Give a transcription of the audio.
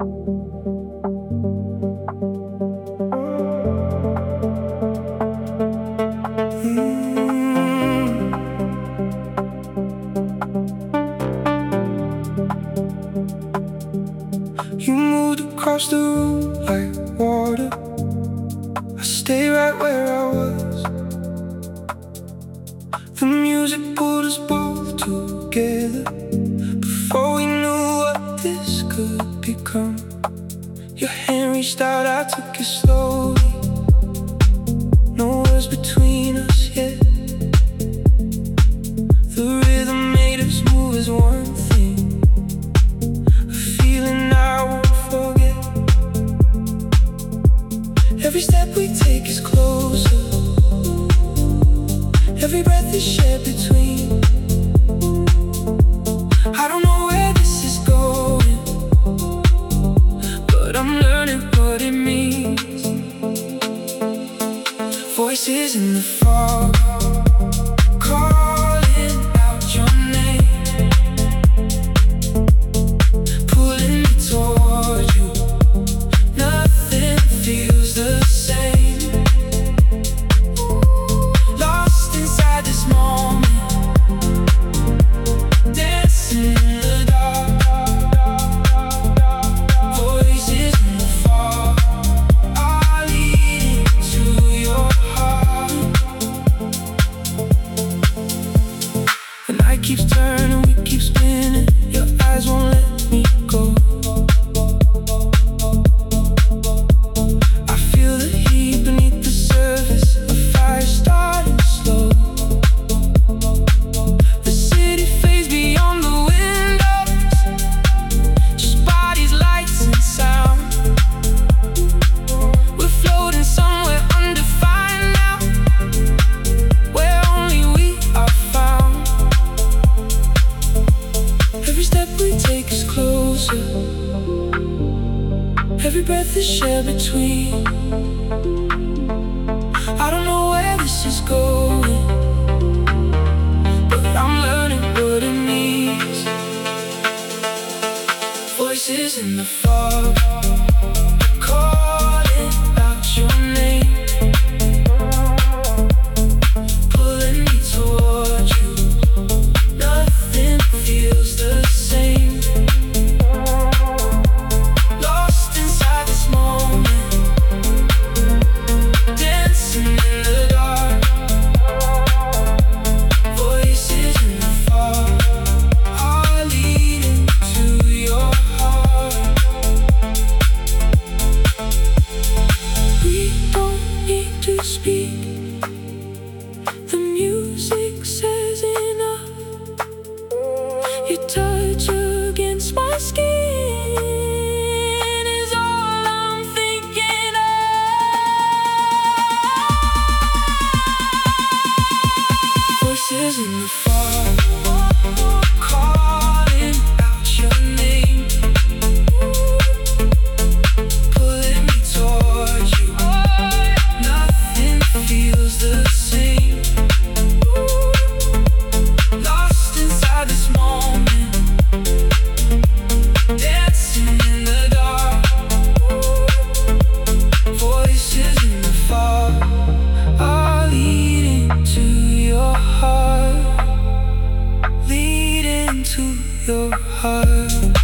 You moved across the room like water. I stay right where I was. The music pulled us both together before we knew what this could become. Your hand reached out, I took it slowly. No words between us yet. The rhythm made us move as one thing, a feeling I won't forget. Every step we take is closer. Every breath is shared between. I don't know where this is going, but I'm learning what it means. Voices in the fog, calling out your name, pulling me toward you. Nothing feels the same. Lost inside this moment, dancing in the dark. Voices in the fog are leading to your heart. The night keeps turning, we keep spinning. Your eyes won't let me go. I feel the heat beneath the surface, a fire starting slow. The city fades beyond the windows, just bodies, lights and sound. We're floating somewhere undefined now, where only we are found. Every step we take is closer. Every breath is shared between. I don't know where this is going, but I'm learning what it means. Voices in the fog, calling out your name, pulling me toward you. Nothing feels the same. Lost inside this moment, dancing in the dark. Voices in the fog are leading to your heart. We don't need to speak, the music says enough. Your touch against my skin is all I'm thinking of. Voices in the fog, calling out your name, pulling me toward you. Nothing feels the same. Lost inside this moment, dancing in the dark. Voices in the fog are leading to your heart, leading to your heart.